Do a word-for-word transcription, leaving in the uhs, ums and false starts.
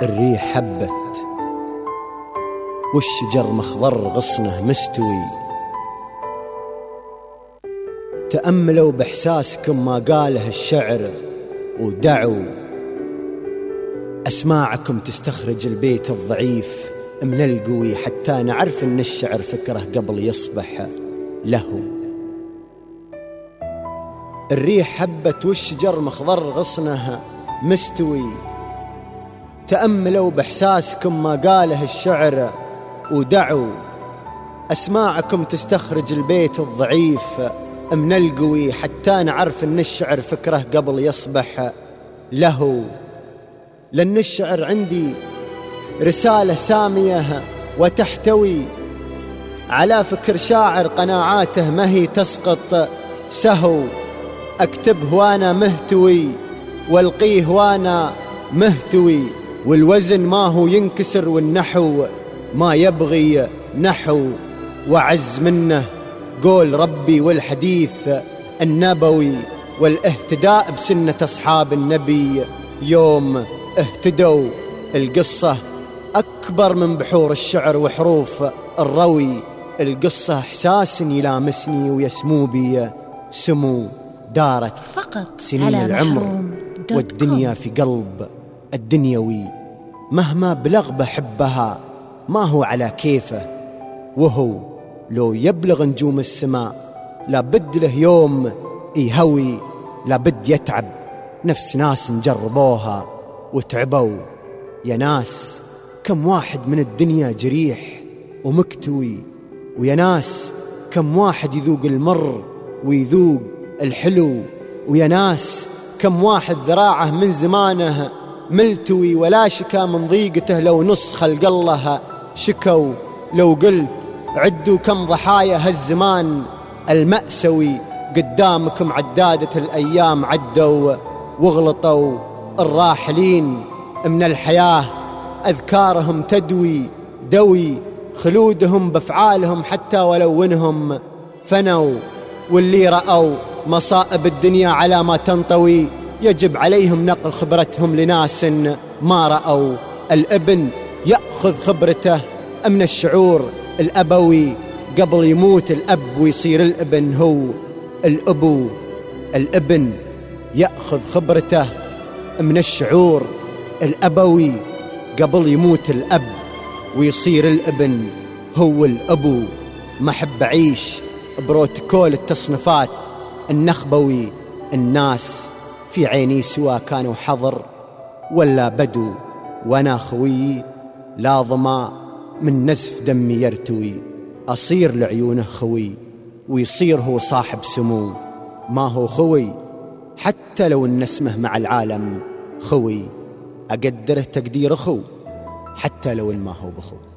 الريح حبت والشجر مخضر غصنه مستوي. تأملوا بإحساسكم ما قاله الشعر ودعوا أسماعكم تستخرج البيت الضعيف من القوي، حتى نعرف أن الشعر فكره قبل يصبح له. الريح حبت والشجر مخضر غصنه مستوي. تأملوا بإحساسكم ما قاله الشعر ودعوا أسماعكم تستخرج البيت الضعيف من القوي، حتى نعرف أن الشعر فكره قبل يصبح له. لأن الشعر عندي رسالة سامية وتحتوي على فكر شاعر قناعاته ما هي تسقط سهو. أكتبه وأنا مهتوي والقيه وأنا مهتوي، والوزن ما هو ينكسر والنحو ما يبغي نحو. وعز منه قول ربي والحديث النبوي والاهتداء بسنة أصحاب النبي يوم اهتدوا. القصة أكبر من بحور الشعر وحروف الروي. القصة إحساس يلامسني ويسمو بي سمو. دارت فقط سنين العمر والدنيا في قلب الدنيوي، مهما بلغ بحبها ما هو على كيفه، وهو لو يبلغ نجوم السماء لابد له يوم يهوي. لابد يتعب نفس ناس نجربوها وتعبوا. يا ناس كم واحد من الدنيا جريح ومكتوي، ويا ناس كم واحد يذوق المر ويذوق الحلو، ويا ناس كم واحد ذراعه من زمانه ملتوي ولا شكا من ضيقته لو نص خلق الله شكوا. لو قلت عدوا كم ضحايا هالزمان المأسوي، قدامكم عدادة الأيام عدوا واغلطوا. الراحلين من الحياة أذكارهم تدوي دوي، خلودهم بأفعالهم حتى ولو انهم فنوا. واللي رأوا مصائب الدنيا على ما تنطوي يجب عليهم نقل خبرتهم لناس ما رأوا. الابن يأخذ خبرته من الشعور الأبوي قبل يموت الأب ويصير الابن هو الأبو. الابن يأخذ خبرته من الشعور الأبوي قبل يموت الأب ويصير الابن هو الأبو. ما أحب أعيش بروتوكول التصنيفات النخبوي. الناس في عيني سوا كانوا حضر ولا بدو، وانا خوي لا ظما من نزف دمي يرتوي. أصير لعيونه خوي ويصير هو صاحب سمو، ما هو خوي حتى لو ان اسمه مع العالم خوي. أقدره تقدير أخو حتى لو ان ما هو بخو.